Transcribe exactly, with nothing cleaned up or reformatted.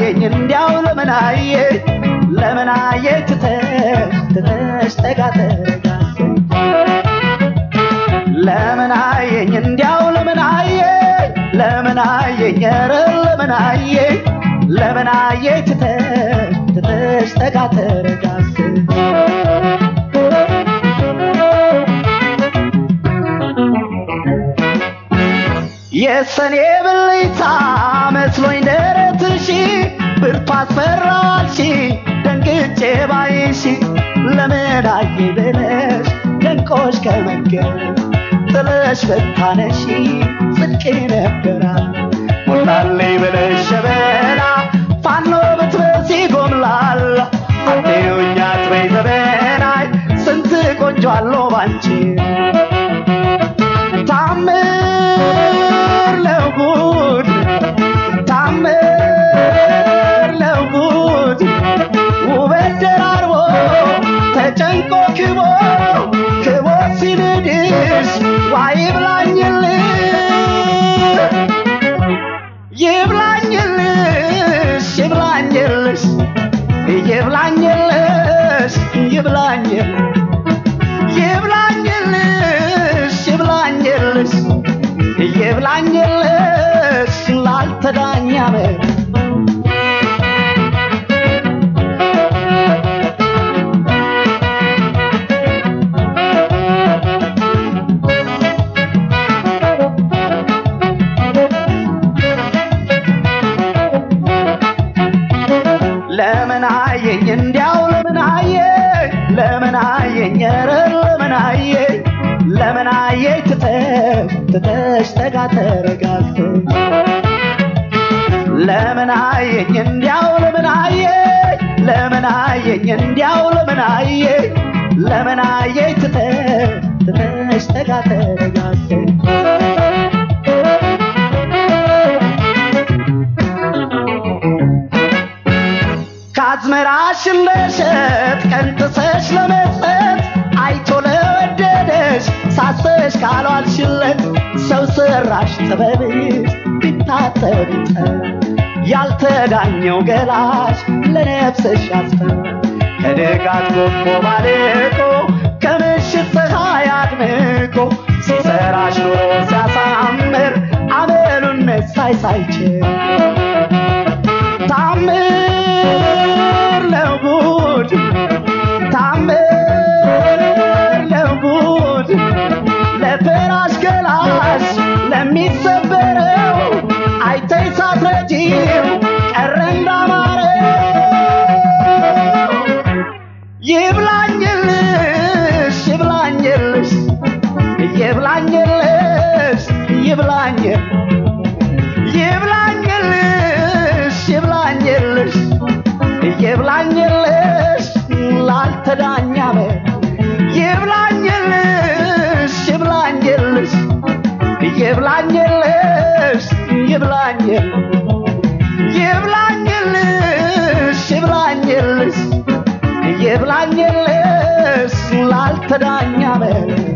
አየኝ እንዲያው ለምን አየኝ ለምን አየኝ ትተሽ ትተሽ ተጋተጋ ለምን አየኝ እንዲያው ለምን አየኝ ለምን አየኝ ኧረ ለምን አየኝ ለምን አየኝ ትተሽ ትተሽ ተጋተጋ የሰኔ ብልታ መስሎኝ ደረትሽ ብርቱ አስፈራልሽ ደንግጬ ባይሽ ለምን አየኝ ብለሽ ደንቆሽ ከመንገድ ጥለሽ በታነሽ ጽድቅ ነበራ ሞላልኝ ብለሽ ሸበላ ፋኖ ብትበሲ ጎምላላ አትዩኝ አትበይ ዘበናይ ስንት ቆንጆ አለው ባንቺ ታምር ለጉድ ታምር ለጉድ ውበት ደራርቦ ተጨንቆ ክቦ ክቦ ሲንድሽ ዋይ ይብላኝልሽ ይብላኝልሽ ይብላኝልሽ ይብላኝልሽ ይብላኝልሽ ይብላኝልሽ ይብላኝልሽ ይብላኝልሽ ላልተዳኛ መ ለምን አየኝ እንዲያው ለምን አየኝ ለምን አየኝ ኧረ ለምን አየኝ ለምን አየኝ ትተሽ ትተሽ ተጋተረጋት ለምን አየኝ እንዲያው ለምን አየኝ ለምን አየኝ እንዲያው ለምን አየኝ ለምን አየኝ ትተሽ ትተሽ ተጋተረጋት ካዝመራሽን ለሸጥ ቀንጥሰሽ ለመጸት አይቶ ለወደደሽ ሳሰሽ ካልዋልሽለት ሰው ሰራሽ ጥበብሽ ቢታጠብ ያልተዳኘው ገላሽ ለነፍስሽ ያስፈራ ከደጋት ጎቦ ባልቆ ከምሽት ፀሐይ አድምቆ ሲሰራሽ ኑሮ ሲያሳምር አመሉን መሳይ ሳይችል ታምር ለጉድ ታምር ለጉድ ለፈራሽ ገላሽ ለሚሰበረው አይተይ ሳትረጂው ቀረ እንዳማረው ይብላኝልሽ ይብላኝልሽ ይብላኝልሽ ይብላኝልሽ ይብላኝልሽ ይብላኝልሽ ይብላኝልሽ ላልተዳኛ መ ይብላኝልሽ ይብላኝልሽ ይብላኝልሽ ይብላኝልሽ ይብላኝልሽ ይብላኝልሽ ይብላኝልሽ ላልተዳኛ መ